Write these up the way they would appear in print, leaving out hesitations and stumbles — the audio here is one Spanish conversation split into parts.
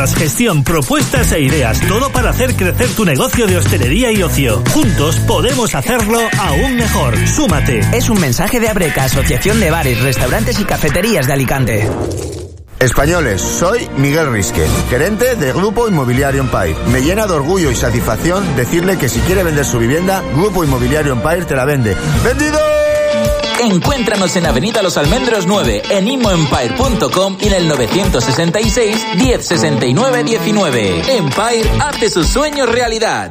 compras, gestión, propuestas e ideas. Todo para hacer crecer tu negocio de hostelería y ocio. Juntos podemos hacerlo aún mejor. Súmate. Es un mensaje de Abreca, Asociación de Bares, Restaurantes y Cafeterías de Alicante. Españoles, soy Miguel Risque, gerente del Grupo Inmobiliario Empire. Me llena de orgullo y satisfacción decirle que si quiere vender su vivienda, Grupo Inmobiliario Empire te la vende. ¡Vendido! Encuéntranos en Avenida Los Almendros 9, en immoempire.com y en el 966 10 69 19. Empire hace sus sueños realidad.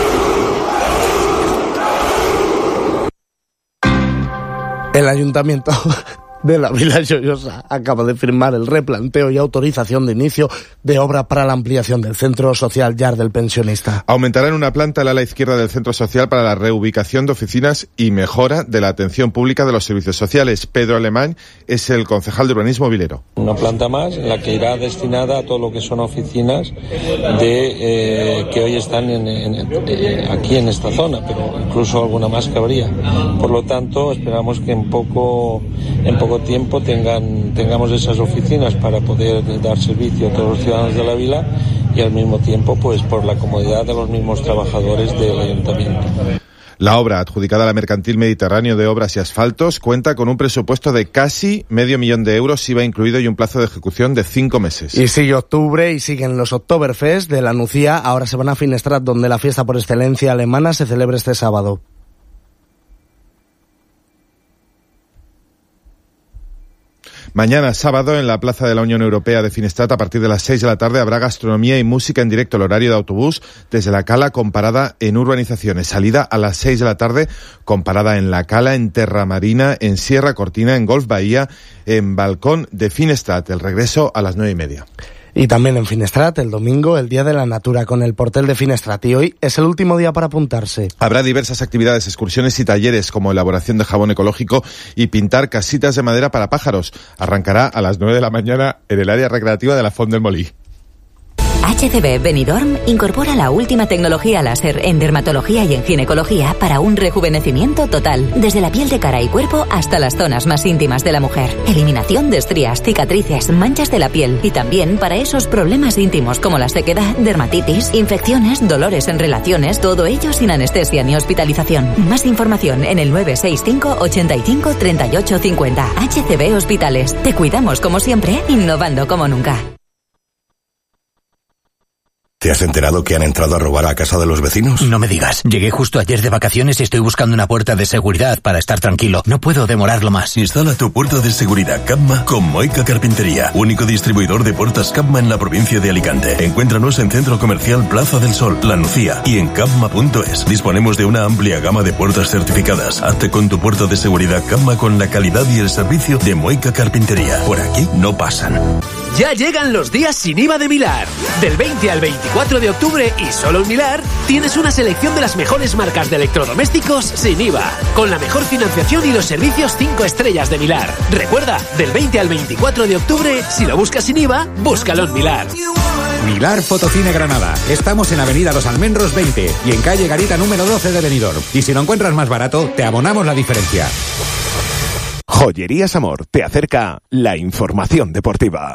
El Ayuntamiento de la Vila Joiosa acaba de firmar el replanteo y autorización de inicio de obra para la ampliación del Centro Social Llar del Pensionista. Aumentará en una planta el ala izquierda del Centro Social para la reubicación de oficinas y mejora de la atención pública de los servicios sociales. Pedro Alemán es el concejal de Urbanismo Vilero. Una planta más en la que irá destinada a todo lo que son oficinas que hoy están aquí en esta zona, pero incluso alguna más que habría. Por lo tanto, esperamos que en poco tiempo tengamos esas oficinas para poder dar servicio a todos los ciudadanos de la vila y al mismo tiempo, pues por la comodidad de los mismos trabajadores del ayuntamiento. La obra, adjudicada a la Mercantil Mediterráneo de Obras y Asfaltos, cuenta con un presupuesto de casi €500.000, IVA incluido, y un plazo de ejecución de 5 meses. Y sigue octubre y siguen los Oktoberfest de la Nucía. Ahora se van a Finestrat, donde la fiesta por excelencia alemana se celebra este sábado. Mañana sábado en la Plaza de la Unión Europea de Finestrat, a partir de las 6 de la tarde, habrá gastronomía y música en directo. El horario de autobús desde la Cala con parada en urbanizaciones. Salida a las 6 de la tarde con parada en la Cala, en Terra Marina, en Sierra Cortina, en Golf Bahía, en Balcón de Finestrat. El regreso a las 9:30. Y también en Finestrat, el domingo, el Día de la Natura con el Portel de Finestrat. Y hoy es el último día para apuntarse. Habrá diversas actividades, excursiones y talleres, como elaboración de jabón ecológico y pintar casitas de madera para pájaros. Arrancará a las 9 de la mañana en el área recreativa de la Font del Molí. HCB Benidorm incorpora la última tecnología láser en dermatología y en ginecología para un rejuvenecimiento total, desde la piel de cara y cuerpo hasta las zonas más íntimas de la mujer. Eliminación de estrías, cicatrices, manchas de la piel y también para esos problemas íntimos como la sequedad, dermatitis, infecciones, dolores en relaciones, todo ello sin anestesia ni hospitalización. Más información en el 965 85 38 50. HCB Hospitales. Te cuidamos como siempre, innovando como nunca. ¿Te has enterado que han entrado a robar a casa de los vecinos? No me digas. Llegué justo ayer de vacaciones y estoy buscando una puerta de seguridad para estar tranquilo. No puedo demorarlo más. Instala tu puerta de seguridad Capma con Moica Carpintería, único distribuidor de puertas Capma en la provincia de Alicante. Encuéntranos en Centro Comercial Plaza del Sol, La Nucía, y en capma.es. Disponemos de una amplia gama de puertas certificadas. Hazte con tu puerta de seguridad Capma con la calidad y el servicio de Moica Carpintería. Por aquí no pasan. Ya llegan los días sin IVA de Milar. Del 20 al 24 de octubre y solo en Milar tienes una selección de las mejores marcas de electrodomésticos sin IVA, con la mejor financiación y los servicios 5 estrellas de Milar. Recuerda, del 20 al 24 de octubre, si lo buscas sin IVA, búscalo en Milar. Milar Fotocine Granada. Estamos en Avenida Los Almendros 20 y en calle Garita número 12 de Benidorm. Y si lo encuentras más barato, te abonamos la diferencia. Joyerías Amor te acerca la información deportiva.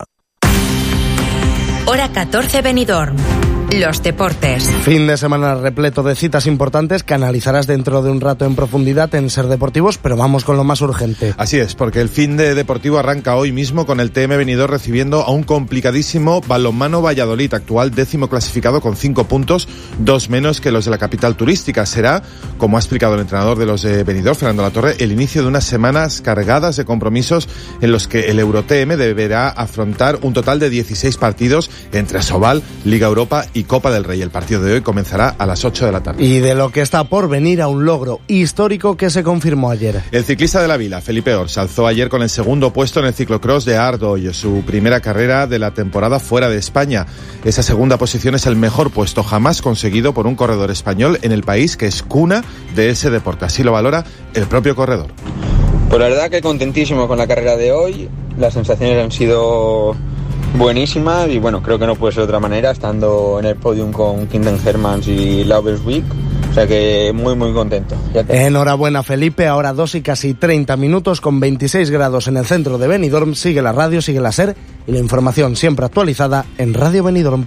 Hora 14 Benidorm. Los deportes. Fin de semana repleto de citas importantes que analizarás dentro de un rato en profundidad en Ser Deportivos, pero vamos con lo más urgente. Así es, porque el fin de deportivo arranca hoy mismo con el TM Benidorm recibiendo a un complicadísimo Balonmano Valladolid, actual 10º clasificado con 5 puntos, 2 menos que los de la capital turística. Será, como ha explicado el entrenador de los de Benidorm, Fernando Latorre, el inicio de unas semanas cargadas de compromisos en los que el EuroTM deberá afrontar un total de 16 partidos entre Asobal, Liga Europa y Copa del Rey. El partido de hoy comenzará a las 8 de la tarde. Y de lo que está por venir a un logro histórico que se confirmó ayer. El ciclista de la Vila, Felipe Ors, alzó ayer con el segundo puesto en el ciclocross de Ardoy, su primera carrera de la temporada fuera de España. Esa segunda posición es el mejor puesto jamás conseguido por un corredor español en el país que es cuna de ese deporte. Así lo valora el propio corredor. Pues la verdad que contentísimo con la carrera de hoy. Las sensaciones han sido buenísimas y bueno, creo que no puede ser de otra manera estando en el podium con Kinden Hermans y Lauberswick. O sea que muy muy contento. Enhorabuena Felipe, ahora 2 y casi 30 minutos con 26 grados en el centro de Benidorm. Sigue la radio, sigue la SER y la información siempre actualizada en Radio Benidorm.